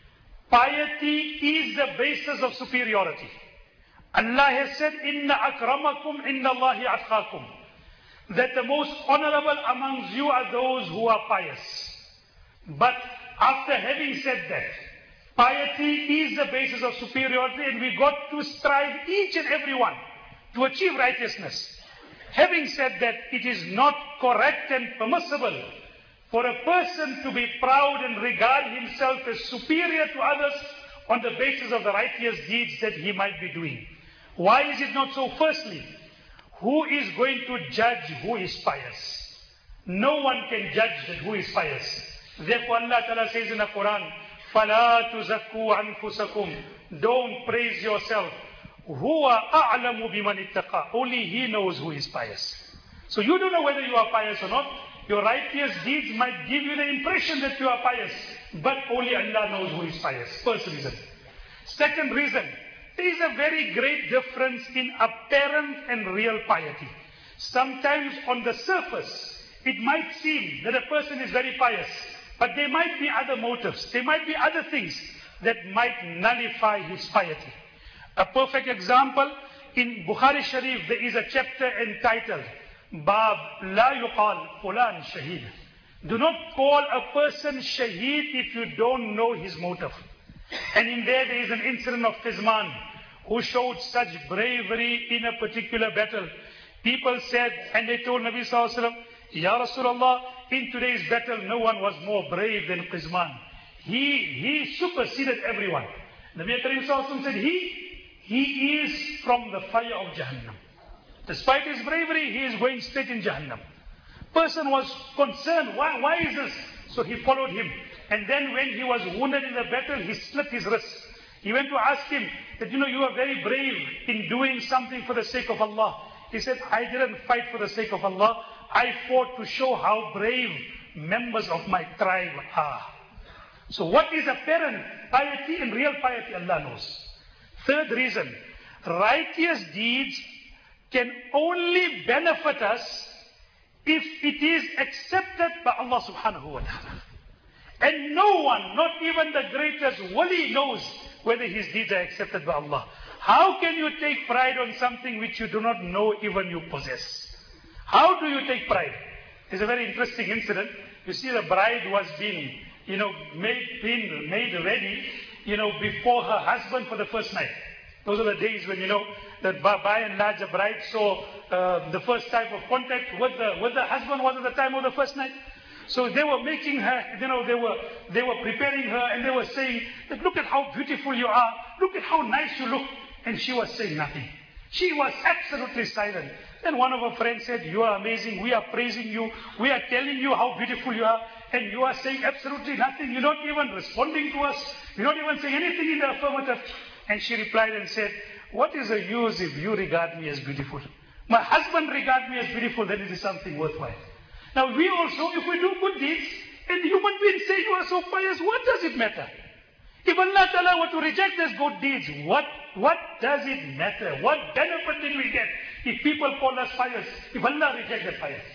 piety is the basis of superiority. Allah has said, Inna akramakum inna Allahi atqakum. That the most honorable amongst you are those who are pious. But after having said that, piety is the basis of superiority, and we got to strive each and every one to achieve righteousness. Having said that, it is not correct and permissible for a person to be proud and regard himself as superior to others on the basis of the righteous deeds that he might be doing. Why is it not so? Firstly, who is going to judge who is pious? No one can judge that who is pious. Therefore Allah Ta'ala says in the Quran, فَلَا تُزَكُّوا أَنفُسَكُمْ. Don't praise yourself. هُوَ أَعْلَمُ بِمَنِ اتَّقَى. Only He knows who is pious. So you don't know whether you are pious or not. Your righteous deeds might give you the impression that you are pious, but only Allah knows who is pious. First reason. Second reason, there is a very great difference in apparent and real piety. Sometimes on the surface, it might seem that a person is very pious, but there might be other motives. There might be other things that might nullify his piety. A perfect example in Bukhari Sharif, there is a chapter entitled, Bab La Yuqal Fulan Shaheed. Do not call a person Shaheed if you don't know his motive. And in there, there is an incident of Qizman, who showed such bravery in a particular battle. People said, and they told Nabi Sallallahu Alaihi Wasallam, Ya Rasulullah, in today's battle, no one was more brave than Qizman. He, he superseded everyone. Nabi Karim Sallallahu Alaihi Wasallam said, he, he is from the fire of Jahannam. Despite his bravery, he is going straight in Jahannam. Person was concerned, why, why is this? So he followed him. And then when he was wounded in the battle, he slit his wrist. He went to ask him that, you know, you are very brave in doing something for the sake of Allah. He said, I didn't fight for the sake of Allah. I fought to show how brave members of my tribe are. So what is apparent piety and real piety, Allah knows. Third reason, righteous deeds can only benefit us if it is accepted by Allah subhanahu wa ta'ala. And no one, not even the greatest wali, knows whether his deeds are accepted by Allah. How can you take pride on something which you do not know even you possess? How do you take pride? It's a very interesting incident. You see, the bride was being, you know, made, being made ready, you know, before her husband for the first night. Those are the days when, you know, that by, by and large a bride saw uh, the first type of contact with the, with the husband was at the time of the first night. So they were making her, you know, they were, they were preparing her and they were saying, that look at how beautiful you are, look at how nice you look. And she was saying nothing. She was absolutely silent. Then one of her friends said, you are amazing, we are praising you, we are telling you how beautiful you are, and you are saying absolutely nothing, you're not even responding to us, you're not even saying anything in the affirmative. And she replied and said, what is the use if you regard me as beautiful? My husband regards me as beautiful, then it is something worthwhile. Now we also, if we do good deeds, and human beings say you are so pious, what does it matter? If Allah Ta'ala were to reject these good deeds, what, what does it matter? What benefit did we get if people call us pious, if Allah rejects the pious?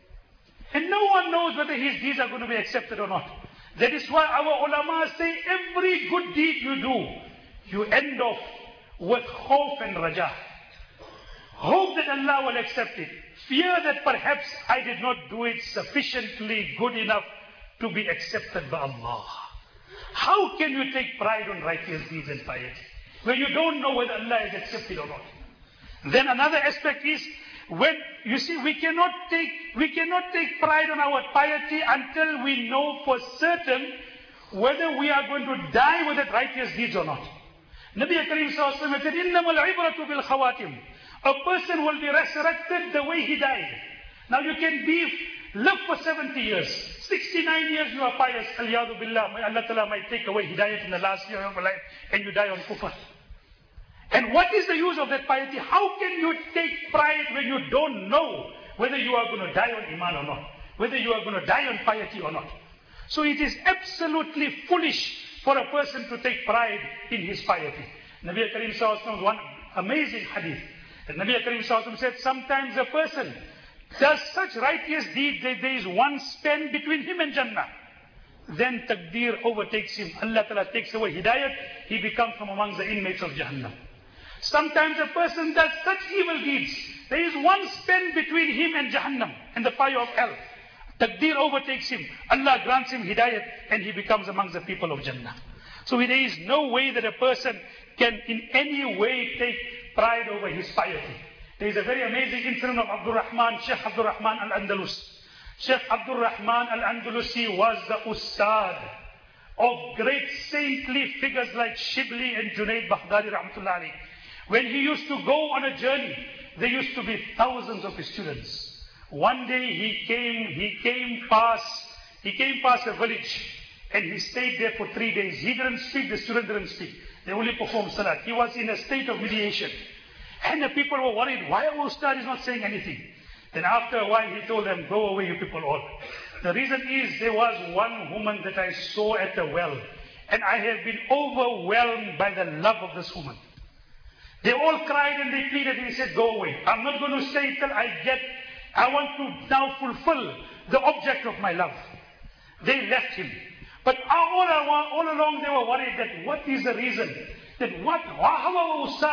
And no one knows whether his deeds are going to be accepted or not. That is why our ulama say every good deed you do, you end off with hope and raja. Hope that Allah will accept it. Fear that perhaps I did not do it sufficiently good enough to be accepted by Allah. How can you take pride on righteous deeds and piety when you don't know whether Allah is accepted or not? Then another aspect is, when you see, we cannot take we cannot take pride on our piety until we know for certain whether we are going to die with that righteous deeds or not. Nabi Karim Sallallahu Alaihi Wasallam said, "Innamal ibratu bil khawatim." A person will be resurrected the way he died. Now you can be live for seventy years, sixty-nine years you are pious. Al-yadu billah, may Allah Ta'ala might take away hidayat in the last year of your life, and you die on kufr. And what is the use of that piety? How can you take pride when you don't know whether you are going to die on iman or not? Whether you are going to die on piety or not? So it is absolutely foolish for a person to take pride in his piety. Nabi Karim Sallallahu Alaihi Wasallam, one amazing hadith. And Nabi Karim Sallallahu Alaihi Wasallam said, sometimes a person does such righteous deeds that there is one span between him and Jannah. Then taqdeer overtakes him. Allah Ta'ala takes away hidayat. He becomes from amongst the inmates of Jahannam. Sometimes a person does such evil deeds. There is one span between him and Jahannam and the fire of hell. Taqdeer overtakes him. Allah grants him hidayat and he becomes amongst the people of Jannah. So there is no way that a person can in any way take pride over his piety. There is a very amazing incident of Abdul Rahman, Sheikh Abdul Rahman Al-Andalus. Sheikh Abdul Rahman Al-Andalusi was the ustad of great saintly figures like Shibli and Junaid Baghdadi Rahmatullah Ali. When he used to go on a journey, there used to be thousands of his students. One day he came, he came past, he came past a village and he stayed there for three days. He didn't speak, the student didn't speak. They only performed salat. He was in a state of mediation. And the people were worried, why our ustad is not saying anything? Then after a while he told them, go away you people all. The reason is there was one woman that I saw at the well. And I have been overwhelmed by the love of this woman. They all cried and they pleaded and he said, go away. I'm not going to stay till I get, I want to now fulfill the object of my love. They left him. But all, all along they were worried that what is the reason? That what, how our ustad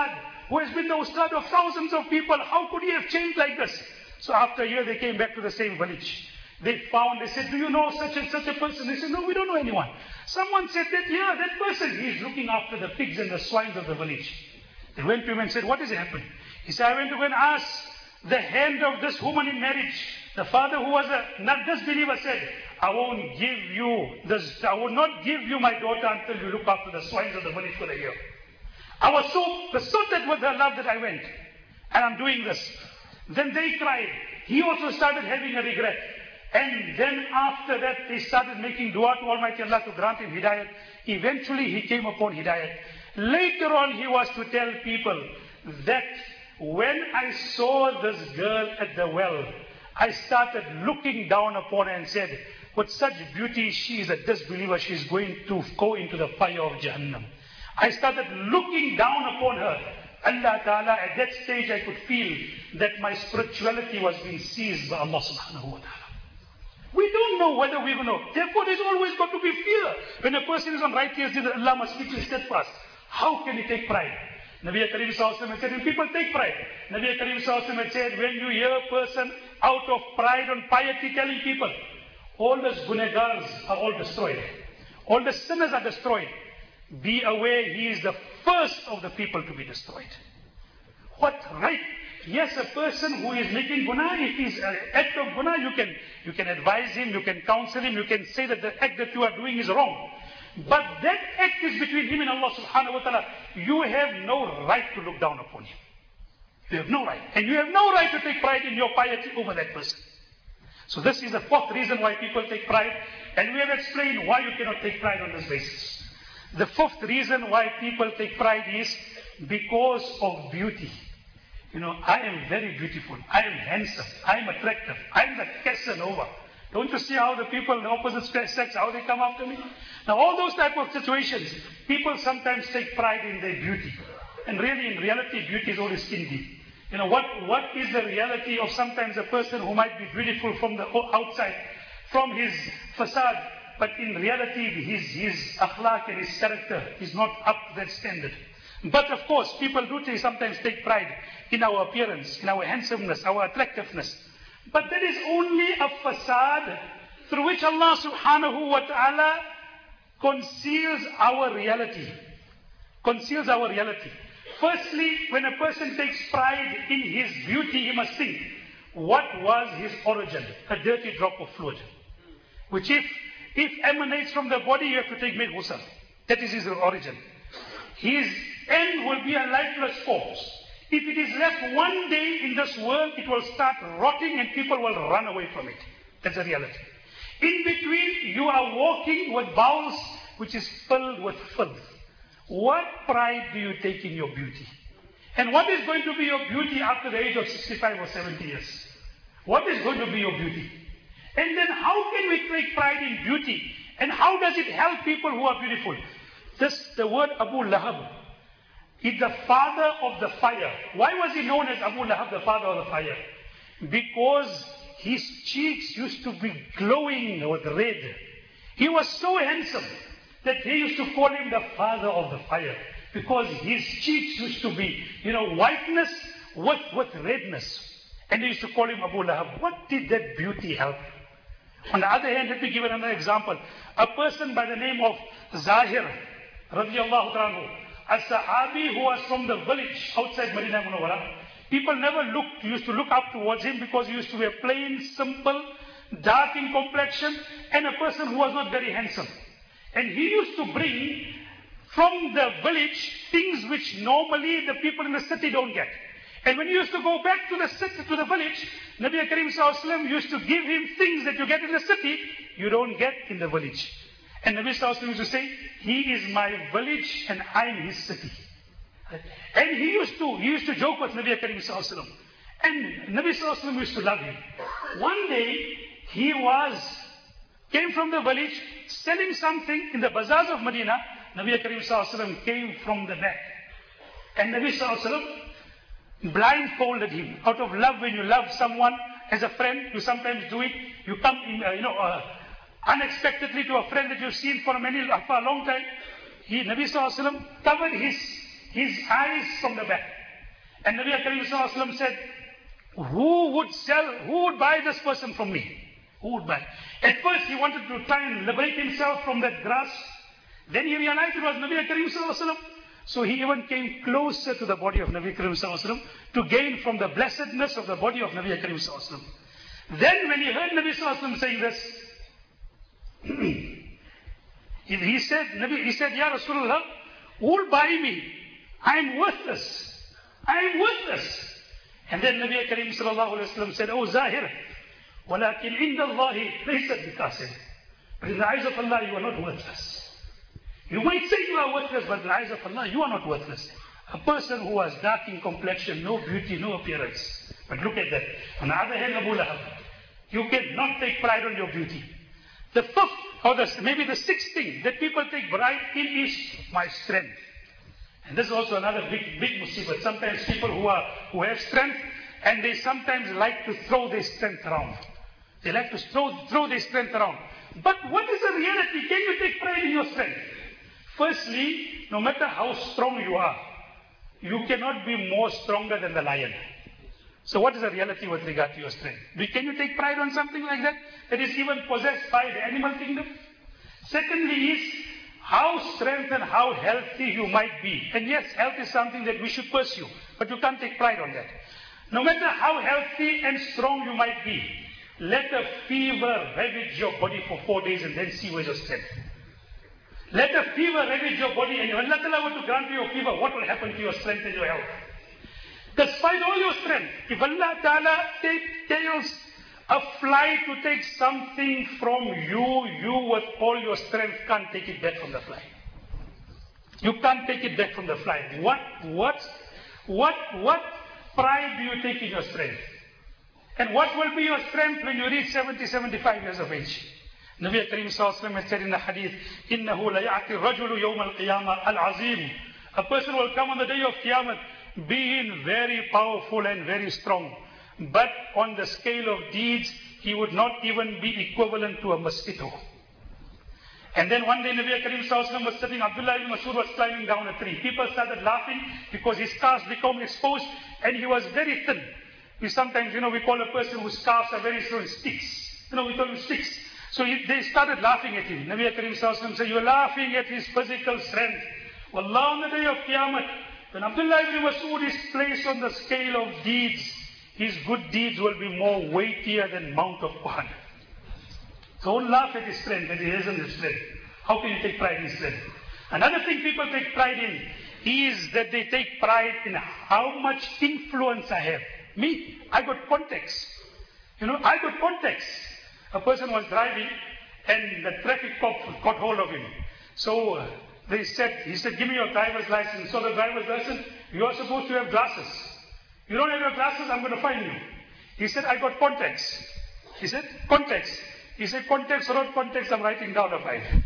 who has been the ustad of thousands of people. How could he have changed like this? So after a year, they came back to the same village. They found, they said, do you know such and such a person? They said, no, we don't know anyone. Someone said that, yeah, that person, he's looking after the pigs and the swines of the village. They went to him and said, what has happened? He said, I went to go and ask the hand of this woman in marriage. The father, who was a not disbeliever, said, I won't give you this, I will not give you my daughter until you look after the swines of the village for a year. I was so besotted with her love that I went. And I'm doing this. Then they cried. He also started having a regret. And then after that, they started making dua to Almighty Allah to grant him hidayat. Eventually, he came upon hidayat. Later on, he was to tell people that when I saw this girl at the well, I started looking down upon her and said, with such beauty, she is a disbeliever. She is going to go into the fire of Jahannam. I started looking down upon her. Allah Ta'ala, at that stage, I could feel that my spirituality was being seized by Allah Subhanahu wa Ta'ala. We don't know whether we will know. Therefore, there's always got to be fear. When a person is on righteous deeds, Allah must keep him steadfast. How can he take pride? Nabi Kareem Sallallahu Alaihi Wasallam said, when people take pride, Nabi Kareem Sallallahu Alaihi Wasallam said, when you hear a person out of pride and piety telling people, all the gunegars are all destroyed. All the sinners are destroyed. Be aware, he is the first of the people to be destroyed. What right? Yes, a person who is making guna, if he's an act of guna, you can, you can advise him, you can counsel him, you can say that the act that you are doing is wrong. But that act is between him and Allah Subhanahu wa Ta'ala. You have no right to look down upon him. You have no right. And you have no right to take pride in your piety over that person. So this is the fourth reason why people take pride. And we have explained why you cannot take pride on this basis. The fifth reason why people take pride is because of beauty. You know, I am very beautiful. I am handsome. I am attractive. I am the Casanova. Don't you see how the people in the opposite sex, how they come after me? Now all those type of situations, people sometimes take pride in their beauty. And really, in reality, beauty is only skin deep. You know, what, what is the reality of sometimes a person who might be beautiful from the outside, from his facade, but in reality, his, his akhlaq and his character is not up to that standard. But of course, people do sometimes take pride in our appearance, in our handsomeness, our attractiveness. But that is only a facade through which Allah Subhanahu wa Ta'ala conceals our reality. Conceals our reality. Firstly, when a person takes pride in his beauty, he must think, what was his origin? A dirty drop of fluid. Which if, if emanates from the body, you have to take mid ghusl. That is his origin. His end will be a lifeless corpse. If it is left one day in this world, it will start rotting and people will run away from it. That's the reality. In between, you are walking with bowels which is filled with filth. What pride do you take in your beauty? And what is going to be your beauty after the age of sixty-five or seventy years? What is going to be your beauty? And then how can we take pride in beauty? And how does it help people who are beautiful? This, the word Abu Lahab, is the father of the fire. Why was he known as Abu Lahab, the father of the fire? Because his cheeks used to be glowing with red. He was so handsome that they used to call him the father of the fire. Because his cheeks used to be, you know, whiteness with, with redness. And they used to call him Abu Lahab. What did that beauty help? On the other hand, let me give another example. A person by the name of Zahir, radiallahu anhu, a Sahabi who was from the village outside Medina Munawwara. People never looked, used to look up towards him because he used to be a plain, simple, dark in complexion, and a person who was not very handsome. And he used to bring from the village things which normally the people in the city don't get. And when he used to go back to the city, to the village, Nabi Kareem Sallallahu Alaihi Wasallam used to give him things that you get in the city, you don't get in the village. And Nabi Sallallahu Alaihi Wasallam used to say, he is my village and I am his city. And he used to, he used to joke with Nabi Kareem Sallallahu Alaihi Wasallam. And Nabi Sallallahu Alaihi Wasallam used to love him. One day, he was, came from the village, selling something in the bazaars of Medina. Nabi Kareem Sallallahu Alaihi Wasallam came from the back. And Nabi Sallallahu Alaihi Wasallam blindfolded him. Out of love, when you love someone as a friend, you sometimes do it. You come in, uh, you know, uh, unexpectedly to a friend that you've seen for a, many, for a long time. He, Nabi Sallallahu Alaihi Wasallam covered his, his eyes from the back. And Nabi Karim Sallallahu Alaihi Wasallam said, who would sell, who would buy this person from me? Who would buy? At first he wanted to try and liberate himself from that grass. Then he realized it was Nabi Karim Sallallahu Alaihi Wasallam. So he even came closer to the body of Nabi Karim Sallallahu Alaihi Wasallam to gain from the blessedness of the body of Nabi Karim Sallallahu Alaihi Wasallam. Then when he heard Nabi Sallallahu Alaihi Wasallam saying this, he, he said, Nabi, he said, Ya Rasulullah, who will buy me? I am worthless. I am worthless. And then Nabi Karim Sallallahu Alaihi Wasallam said, Oh Zahir, walakin inda Allahi laysat bikasir. But in the eyes of Allah, you are not worthless. You might say you are worthless, but in the eyes of Allah, you are not worthless. A person who has dark in complexion, no beauty, no appearance. But look at that. On the other hand, Abu Lahab, you cannot take pride on your beauty. The fifth, or the, maybe the sixth thing that people take pride in is my strength. And this is also another big, big musibah. Sometimes people who are who have strength, and they sometimes like to throw their strength around. They like to throw, throw their strength around. But what is the reality? Can you take pride in your strength? Firstly, no matter how strong you are, you cannot be more stronger than the lion. So what is the reality with regard to your strength? Can you take pride on something like that? That is even possessed by the animal kingdom? Secondly is how strength and how healthy you might be. And yes, health is something that we should pursue, but you can't take pride on that. No matter how healthy and strong you might be, let a fever ravage your body for four days and then see where's your strength. Let a fever ravage your body, and if Allah Ta'ala were to grant you a fever, what will happen to your strength and your health? Despite all your strength, if Allah Ta'ala take, tells a fly to take something from you, you with all your strength can't take it back from the fly. You can't take it back from the fly. What, what, what, what pride do you take in your strength? And what will be your strength when you reach seventy, seventy-five years of age? Nabi Karim Sallallahu Alaihi Wasallam said in the hadith, إِنَّهُ لَيَعْتِ الرَّجُلُ يَوْمَ الْقِيَامَةِ الْعَظِيمُ. A person will come on the day of Qiyamah being very powerful and very strong. But on the scale of deeds, he would not even be equivalent to a mosquito. And then one day Nabi Karim Sallallahu Alaihi Wasallam was sitting, Abdullah ibn Mas'ud was climbing down a tree. People started laughing because his scars became exposed and he was very thin. We sometimes, you know, we call a person whose scars are very strong, sticks. You know, we call him sticks. So he, they started laughing at him. Nabi Karim Sallallahu Alaihi Wasallam said, you're laughing at his physical strength. Wallah, on the day of Qiyamah, when Abdullah ibn Mas'ud is placed on the scale of deeds, his good deeds will be more weightier than Mount of Uhud. So don't laugh at his strength, that he isn't his strength. How can you take pride in his strength? Another thing people take pride in is that they take pride in how much influence I have. Me, I got contacts. You know, I got contacts. A person was driving and the traffic cop got hold of him. So uh, they said, he said, give me your driver's license. So the driver's license, you are supposed to have glasses. You don't have your glasses, I'm going to fine you. He said, I got contacts. He said, contacts. He said, contacts or not contacts, I'm writing down a fine.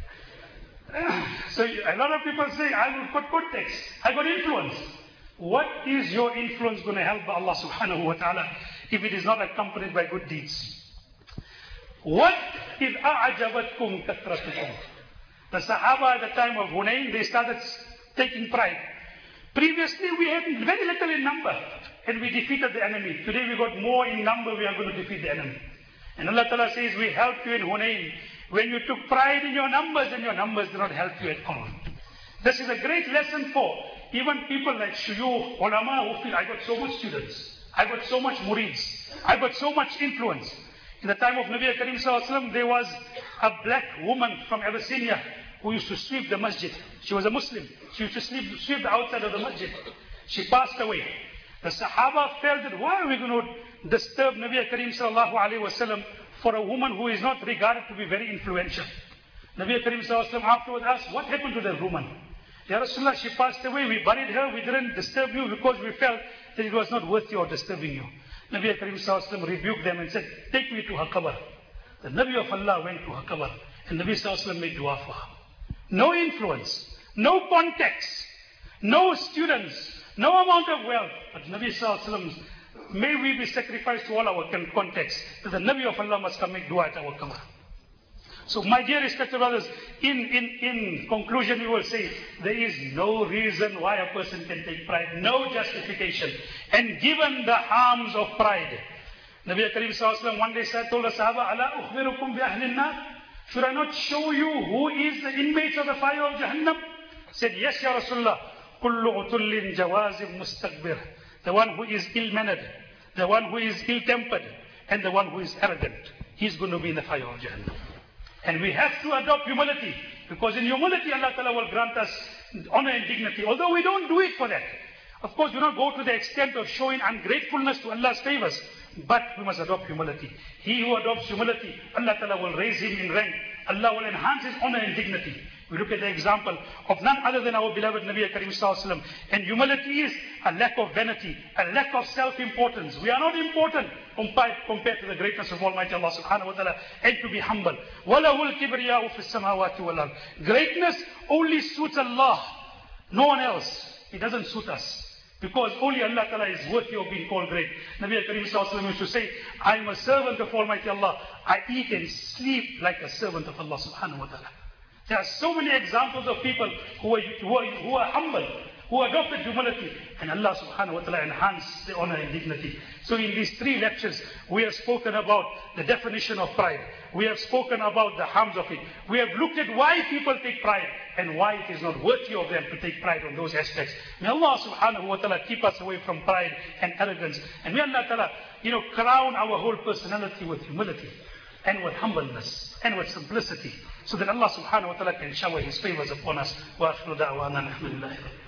So a lot of people say, I got contacts. I got influence. What is your influence going to help Allah subhanahu wa ta'ala if it is not accompanied by good deeds? What is a'jabatkum kathratukum? The Sahaba at the time of Hunayn, they started taking pride. Previously we had very little in number and we defeated the enemy. Today we got more in number, we are going to defeat the enemy. And Allah Ta'ala says, we helped you in Hunayn. When you took pride in your numbers, and your numbers did not help you at all. This is a great lesson for even people like shuyukh, ulama, who feel, I got so much students, I got so much murids, I got so much influence. In the time of Nabi Karim Sallallahu Alaihi Wasallam, there was a black woman from Abyssinia who used to sweep the masjid. She was a Muslim. She used to sweep, sweep the outside of the masjid. She passed away. The Sahaba felt that why are we going to disturb Nabi Karim Sallallahu Alaihi Wasallam for a woman who is not regarded to be very influential? Nabi Karim Sallallahu Alaihi Wasallam afterwards asked, what happened to that woman? Ya Rasulullah, she passed away, we buried her, we didn't disturb you because we felt that it was not worth you or disturbing you. Nabi Karim Sallallahu Alaihi Wasallam rebuked them and said, take me to her qabr. The Nabi of Allah went to her qabr and Nabi Sallallahu Alaihi Wasallam made dua for her. No influence, no contacts, no students, no amount of wealth. But Nabi Sallallahu Alaihi Wasallam, may we be sacrificed to all our contacts. That the Nabi of Allah must come make dua at our qabr. So my dear respected brothers, in, in, in conclusion we will say, there is no reason why a person can take pride, no justification. And given the harms of pride, Nabi Kareem Sallallahu Alaihi Wasallam one day said, told the Sahaba, Ala ukhbirukum bi ahlin nar? Should I not show you who is the inmates of the fire of Jahannam? Said, yes, Ya Rasulullah. Kullu utullin jawazim mustakbir. The one who is ill-mannered, the one who is ill-tempered, and the one who is arrogant. He's going to be in the fire of Jahannam. And we have to adopt humility, because in humility Allah Ta'ala will grant us honor and dignity, although we don't do it for that. Of course, we don't go to the extent of showing ungratefulness to Allah's favors, but we must adopt humility. He who adopts humility, Allah Ta'ala will raise him in rank. Allah will enhance his honor and dignity. We look at the example of none other than our beloved Nabi Kareem Sallallahu Alaihi Wasallam. And humility is a lack of vanity, a lack of self-importance. We are not important compared to the greatness of Almighty Allah Subhanahu Wa Ta'ala, and to be humble. وَلَهُ الْكِبْرِيَاءُ فِي السَّمَاوَاتِ وَالْأَرْضِ. Greatness only suits Allah, no one else. It doesn't suit us. Because only Allah Ta'ala is worthy of being called great. Nabi Kareem Sallallahu Alaihi Wasallam used to say, I am a servant of Almighty Allah. I eat and sleep like a servant of Allah Subhanahu Wa Ta'ala. There are so many examples of people who are, who are, who are humble, who adopted humility, and Allah Subhanahu Wa Ta'ala enhanced the honor and dignity. So in these three lectures, we have spoken about the definition of pride. We have spoken about the harms of it. We have looked at why people take pride and why it is not worthy of them to take pride on those aspects. May Allah Subhanahu Wa Ta'ala keep us away from pride and arrogance. And may Allah Ta'ala, you know, crown our whole personality with humility and with humbleness and with simplicity, so that Allah Subhanahu Wa Ta'ala can shower His favors upon us. Wa akhiru da'wana alhamdulillah.